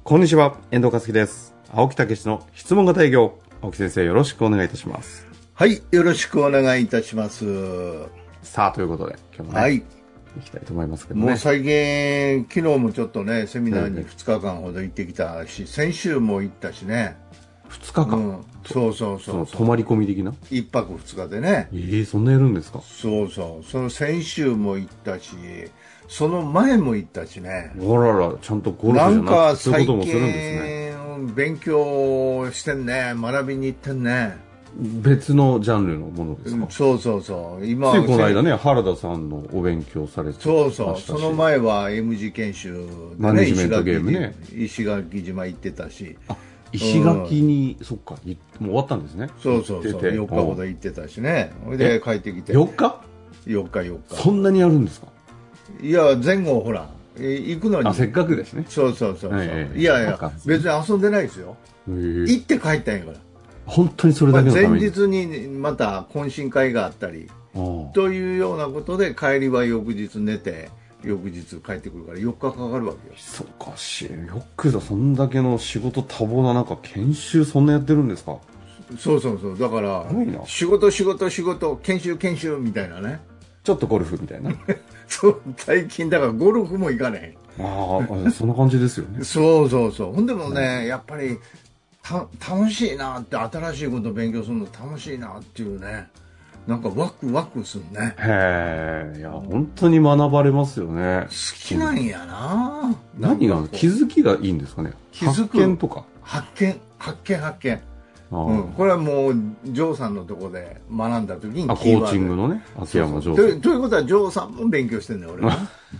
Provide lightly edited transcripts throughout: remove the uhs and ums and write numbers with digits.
こんにちは、遠藤和樹です。青木武の質問型営業。青木先生、よろしくお願いいたします。 はい、よろしくお願いいたします。 さあ、ということで、今日もね、はい、行きたいと思いますけどね。 もう最近、昨日もちょっとね、セミナーに2日間ほど行ってきたし、先週も行ったしね。 2日間、 そう。 泊まり込み的な 1泊2日でね。 そんなやるんですか？ そう。その先週も行ったし、その前も行ったしね。 あらら、ちゃんとゴルフじゃなくてそういうこともするんですね。 なんか最近、勉強してんね。学びに行ってんね。 別のジャンルのものですか？ そう今ついこの間ね、原田さんのお勉強されてましたし、 その前は M 字研修で、ね、 マネジメントゲームね、 石垣島行ってたし、 石垣に、そっか、もう終わったんですね。 そう4日ほど行ってたしね。それで帰ってきて 4日そんなにやるんですか？ いや、前後ほら行くのにせっかくですね。 そう、いや別に遊んでないですよ。行って帰ったんやから。 本当にそれだけのために、 前日にまた懇親会があったりというようなことで、帰りは翌日寝て翌日帰ってくるから4日かかるわけよ。 そうかし、よくぞそんだけの仕事多忙な中、研修そんなやってるんですか？ そうだから仕事研修みたいなね。 ちょっとゴルフみたいなそう最近だからゴルフも行かねえ。そんな感じですよね。 そうほんでもね、やっぱり楽しいなって、新しいことを勉強するの楽しいなっていうね、なんかワクするね。 へえ、いや本当に学ばれますよね。 好きなんやな。 何が気づきがいいんですかね？発見とか。 発見。これはもうジョーさんのとこで学んだ時にコーチングのね、秋山ジョーさん。 ということはジョーさんも勉強してんねん、俺は。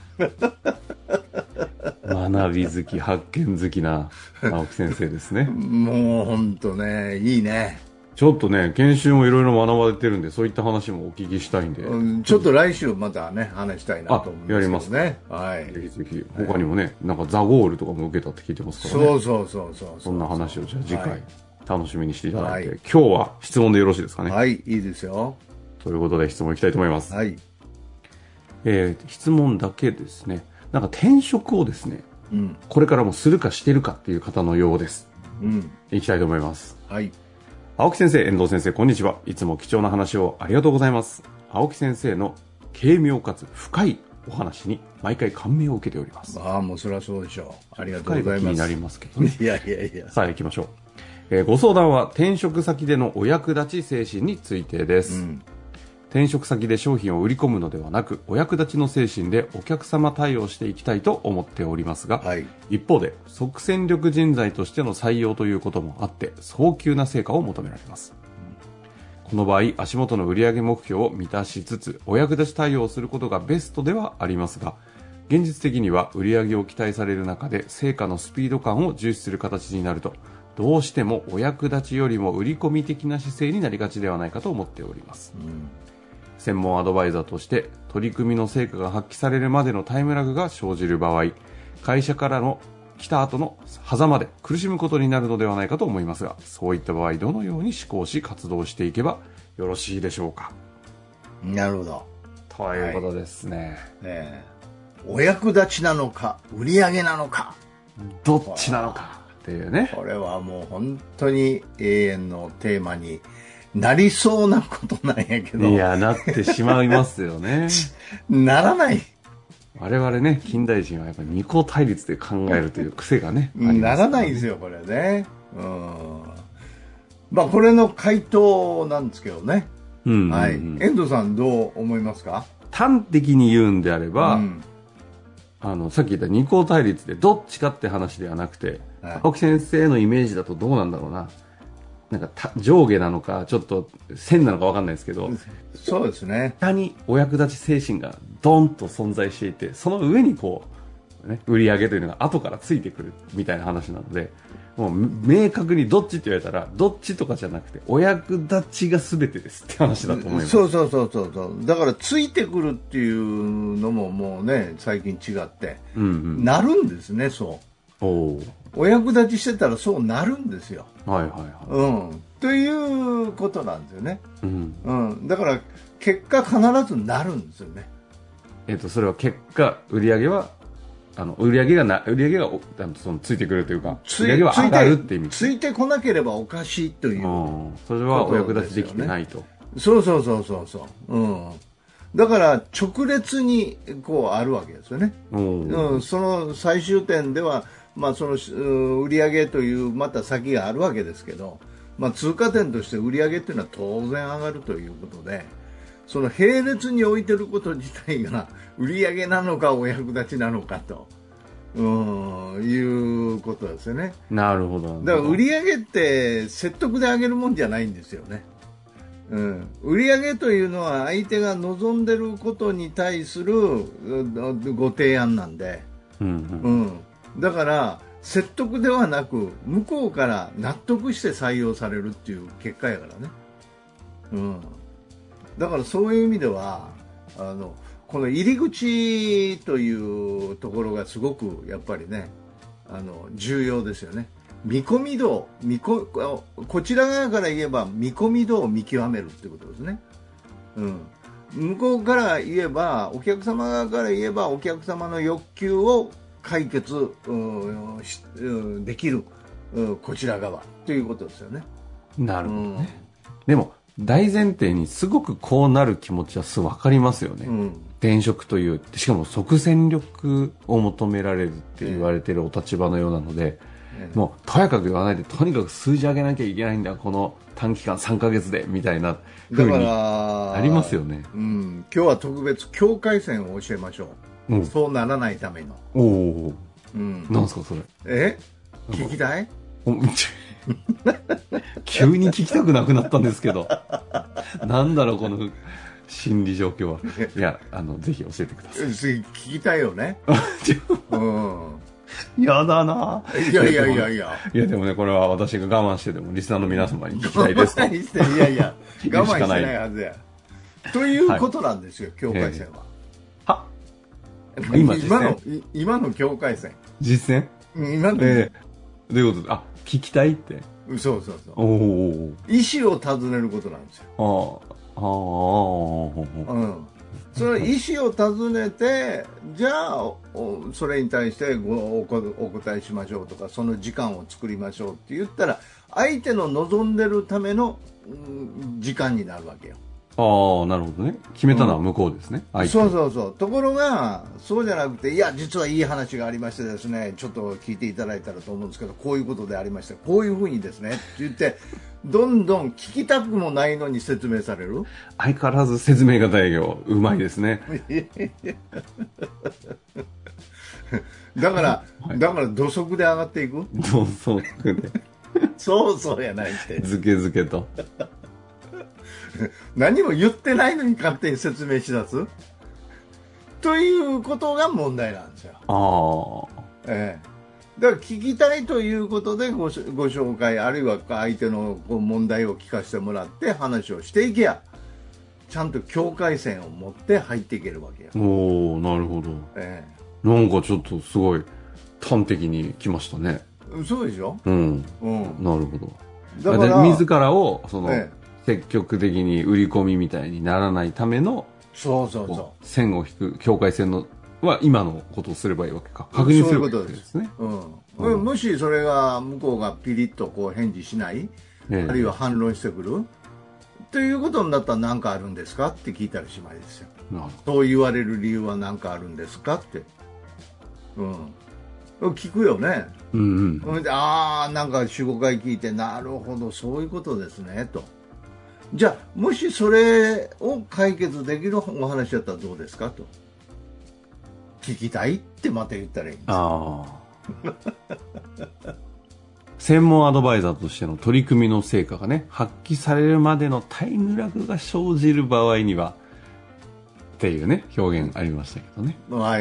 学び好き、発見好きな青木先生ですね。 もう本当ね、いいね。 ちょっとね、研修もいろいろ学ばれてるんで、そういった話もお聞きしたいんで、 ちょっと来週またね、話したいなと思いますけどね。 やりますね。 はい。 ぜひ他にもね、なんかザゴールとかも受けたって聞いてますからね。 そう。 そんな話をじゃあ次回、楽しみにしていただいて、今日は質問でよろしいですかね？ はい、いいですよ。 ということで質問いきたいと思います。 はい。 質問だけですね。なんか転職をですね、これからもするかしてるかっていう方のようです。いきたいと思います。 はい。 青木先生、遠藤先生、こんにちは。いつも貴重な話をありがとうございます。青木先生の軽妙かつ深いお話に毎回感銘を受けております。 もうそりゃそうでしょう。ありがとうございます。 深いが気になりますけどね。 いや。 さあ行きましょう。ご相談は転職先でのお役立ち精神についてです。転職先で商品を売り込むのではなく、お役立ちの精神でお客様対応していきたいと思っておりますが、一方で即戦力人材としての採用ということもあって早急な成果を求められます。この場合、足元の売上目標を満たしつつお役立ち対応をすることがベストではありますが、現実的には売上を期待される中で成果のスピード感を重視する形になると、どうしてもお役立ちよりも売り込み的な姿勢になりがちではないかと思っております。専門アドバイザーとして取り組みの成果が発揮されるまでのタイムラグが生じる場合、会社からの来た後の狭間で苦しむことになるのではないかと思いますが、そういった場合どのように思考し活動していけばよろしいでしょうか？ なるほど。 ということですね。 お役立ちなのか売り上げなのか、 どっちなのかっていうね。 これはもう本当に永遠のテーマになりそうなことなんやけど。 いや、なってしまいますよね。 ならない。 我々ね、近代人はやっぱり二項対立で考えるという癖がね。 ならないですよ、これね。これの回答なんですけどね。遠藤さんどう思いますか？ 端的に言うんであれば、さっき言った二項対立でどっちかって話ではなくて、青木先生のイメージだとどうなんだろうな。なんか上下なのかちょっと線なのか分かんないですけど、 そうですね。 下にお役立ち精神がドンと存在していて、その上にこう、ね、売り上げというのが後からついてくるみたいな話なので、もう明確にどっちって言われたらどっちとかじゃなくてお役立ちが全てですって話だと思います。 そうだからついてくるっていうのももうね、最近違って、なるんですね。お役立ちしてたらそうなるんですよ。ということなんですよね。だから結果必ずなるんですよね。 それは結果売り上げは売り上げがそのついてくるというか、売り上げは上がるって意味。 ついてこなければおかしいという、 それはお役立ちできてないと。 そう、だから直列にこうあるわけですよね。その最終点では、その売り上げというまた先があるわけですけど、通過点として売り上げというのは当然上がるということで、その並列に置いてること自体が売り上げなのかお役立ちなのかということですよね。 なるほど。 だから売り上げって説得で上げるもんじゃないんですよね。売り上げというのは相手が望んでることに対するご提案なんで、だから説得ではなく向こうから納得して採用されるっていう結果やからね。だからそういう意味ではこの入り口というところがすごくやっぱりね重要ですよね。見込み度、こちら側から言えば見込み度を見極めるってことですね。向こうから言えば、お客様側から言えばお客様の欲求を解決できるこちら側ということですよね。 なるほどね。でも大前提にすごくこうなる気持ちは分かりますよね。転職という、しかも即戦力を求められるって言われているお立場のようなので、もうとやかく言わないでとにかく数字上げなきゃいけないんだ、この短期間3ヶ月でみたいな風にありますよね。 今日は特別境界線を教えましょう。そうならないための。 なんすかそれ。 聞きたい？ 急に聞きたくなくなったんですけどなんだろうこの心理状況は。いやぜひ教えてください。 聞きたいよね。 やだな。 いやでもね、これは私が我慢してでもリスナーの皆様に聞きたいですと。 いや我慢してないはずやということなんですよ、境界線は。今の境界線実践今の、 どういうこと？聞きたいって。 そう。意思を尋ねることなんですよ。その意思を尋ねて、じゃあそれに対してお答えしましょうとか、その時間を作りましょうって言ったら、相手の望んでるための時間になるわけよ。 なるほどね。決めたのは向こうですね。 そう。ところがそうじゃなくて、いや実はいい話がありましてですね、ちょっと聞いていただいたらと思うんですけど、こういうことでありまして、こういうふうにですねって言ってどんどん聞きたくもないのに説明される。 相変わらず説明型営業うまいですね。 だから土足で上がっていく。 土足でそうやないって。 ずけずけと何も言ってないのに勝手に説明しだすということが問題なんですよ。だから聞きたいということでご紹介、あるいは相手の問題を聞かせてもらって話をしていけや、ちゃんと境界線を持って入っていけるわけよ。 なるほど。なんかちょっとすごい端的に来ましたね。 そうでしょ。 なるほど。だから自らを積極的に売り込みみたいにならないための、線を引く境界線のは今のことをすればいいわけか。確認することですね。もしそれが向こうがピリッと返事しない、あるいは反論してくるということになったら、何かあるんですかって聞いたらしまいですよ。そう言われる理由は何かあるんですかって。聞くよね。なんか 4,5 回聞いて、なるほどそういうことですねと。じゃあもしそれを解決できるお話だったらどうですかと聞きたいってまた言ったらいいんです専門アドバイザーとしての取り組みの成果がね、発揮されるまでのタイムラグが生じる場合にはっていうね表現ありましたけどね。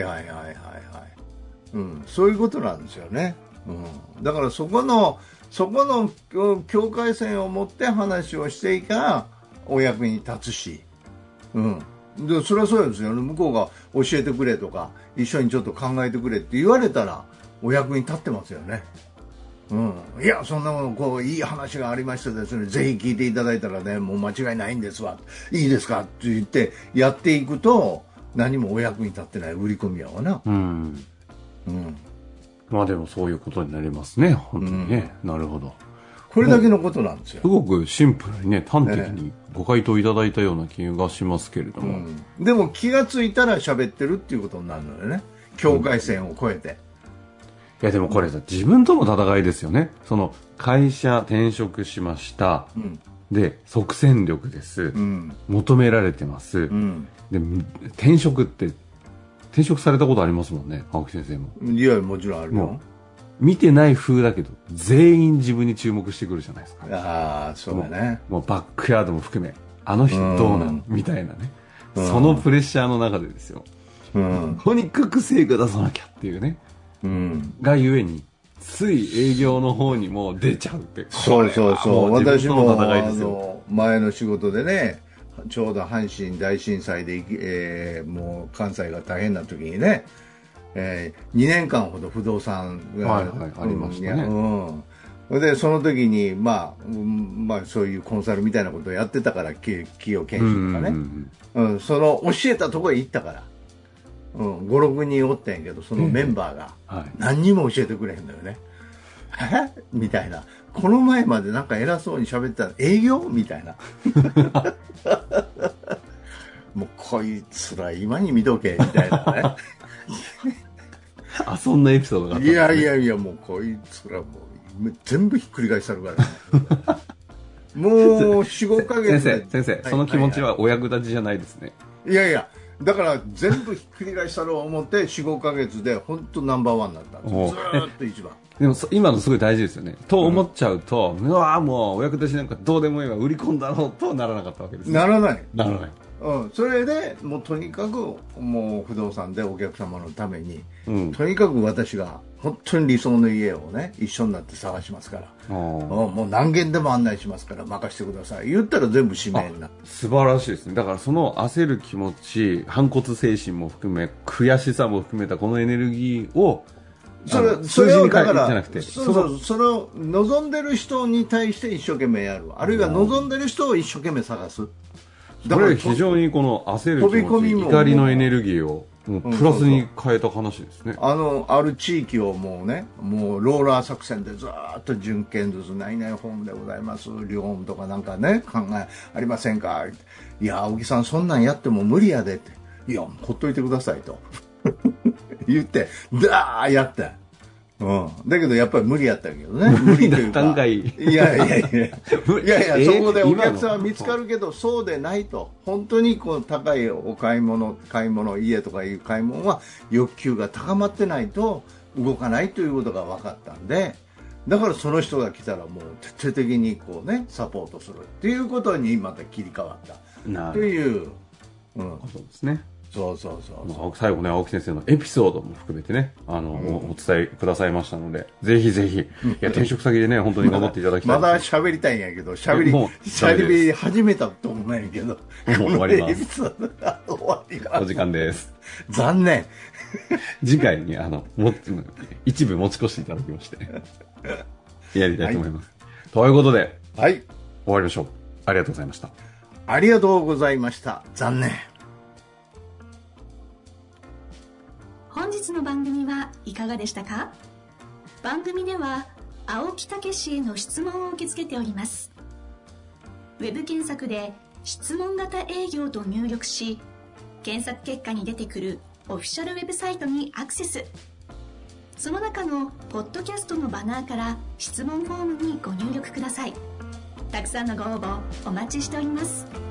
そういうことなんですよね。だからそこの境界線を持って話をしていかばお役に立つし、でそれはそうですよね。向こうが教えてくれとか一緒にちょっと考えてくれって言われたらお役に立ってますよね。いやそんなものいい話がありましてですね、ぜひ聞いていただいたらね、もう間違いないんですわ、いいですかって言ってやっていくと、何もお役に立ってない売り込みやわな。 まあでもそういうことになりますね、本当にね。なるほど。 これだけのことなんですよ。 すごくシンプルにね、端的にご回答いただいたような気がしますけれども。 でも気がついたら喋ってるっていうことになるのでね。境界線を越えて。 いやでもこれさ、自分との戦いですよね。その会社転職しました。で、即戦力です。求められてます。で、転職されたことありますもんね、青木先生も。 いや、もちろんあるよ。 見てない風だけど、全員自分に注目してくるじゃないですか。 ああ、そうだね。 もうバックヤードも含め、あの人どうなんみたいなね。そのプレッシャーの中でですよ。とにかく成果出さなきゃっていうね。がゆえに、つい営業の方にも出ちゃうって。 そうそうそう。私も、前の仕事でね、ちょうど阪神大震災で、もう関西が大変な時にね、2年間ほど不動産が、 ありましたね。 でその時に、まあ、そういうコンサルみたいなことをやってたから、企業研修とかね、その教えたところへ行ったから、5、6人おったんやけど、そのメンバーが何にも教えてくれへんのよね。みたいな。この前までなんか偉そうに喋ってたら営業みたいな。もうこいつら今に見とけみたいなね。 あ、そんなエピソードがあったんですね。 いや、もうこいつらもう全部ひっくり返したるからね。もう4、5ヶ月で。 先生、その気持ちはお役立ちじゃないですね。 いや、だから全部ひっくり返したろう思って4、5ヶ月で本当ナンバーワンになったんですよ。ずーっと一番。 でも今のすごい大事ですよね。と思っちゃうと、うわもうお役立ちなんかどうでもいいわ、売り込んだろうとはならなかったわけですね。 ならない。それでもうとにかくもう不動産でお客様のために、とにかく私が本当に理想の家をね一緒になって探しますから、もう何軒でも案内しますから任せてください言ったら全部指名になって。 素晴らしいですね。だからその焦る気持ち、反骨精神も含め悔しさも含めたこのエネルギーをそれをだからそれを望んでる人に対して一生懸命やる、あるいは望んでる人を一生懸命探す。 これ非常にこの焦る気持ち、怒りのエネルギーをプラスに変えた話ですね。 ある地域をもうローラー作戦でずーっと準建ずつ何々ホームでございます、リフォームとかなんかね考えありませんか。いや青木さんそんなんやっても無理やでって。いやほっといてくださいと言ってダーやって。だけどやっぱり無理やったけどね。 無理だったんかい。 いやそこでお客さんは見つかるけどそうでないと。本当にこう高い買い物家とかいう買い物は欲求が高まってないと動かないということが分かったんで、だからその人が来たらもう徹底的にこうねサポートするっていうことにまた切り替わったということですね。 そう最後ね青木先生のエピソードも含めてねお伝えくださいましたので、ぜひぜひ転職先でね本当に頑張っていただきたい。 まだ喋りたいんやけど喋り始めたと思うんやけどもう終わります。 終わります。 お時間です。 残念。 次回に一部持ち越していただきましてやりたいと思います。ということで終わりましょう。ありがとうございました。 ありがとうございました。残念。 本日の番組はいかがでしたか？番組では青木武氏への質問を受け付けております。ウェブ検索で質問型営業と入力し、検索結果に出てくるオフィシャルウェブサイトにアクセス。その中のポッドキャストのバナーから質問フォームにご入力ください。たくさんのご応募お待ちしております。